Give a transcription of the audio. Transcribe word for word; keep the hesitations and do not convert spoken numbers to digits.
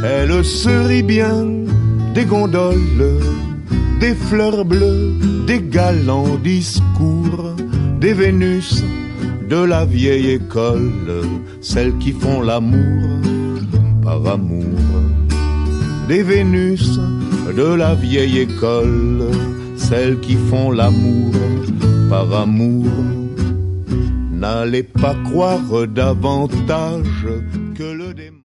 Elle se rit bien des gondoles, des fleurs bleues, des galants discours, des Vénus de la vieille école, celles qui font l'amour par amour. Des Vénus de la vieille école, celles qui font l'amour par amour. N'allez pas croire davantage que le démon.